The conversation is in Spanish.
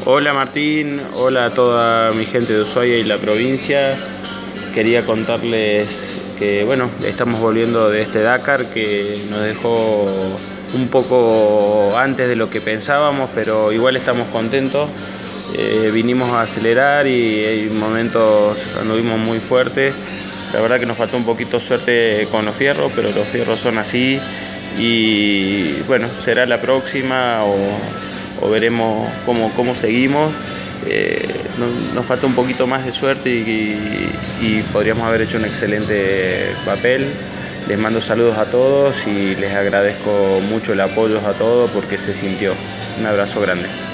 Hola Martín, hola a toda mi gente de Ushuaia y la provincia. Quería contarles que estamos volviendo de este Dakar que nos dejó un poco antes de lo que pensábamos, pero igual estamos contentos. Vinimos a acelerar y en momentos anduvimos muy fuertes. La verdad que nos faltó un poquito suerte con los fierros, pero los fierros son así y bueno, será la próxima o veremos cómo seguimos. Nos falta un poquito más de suerte y podríamos haber hecho un excelente papel. Les mando saludos a todos y les agradezco mucho el apoyo a todos porque se sintió. Un abrazo grande.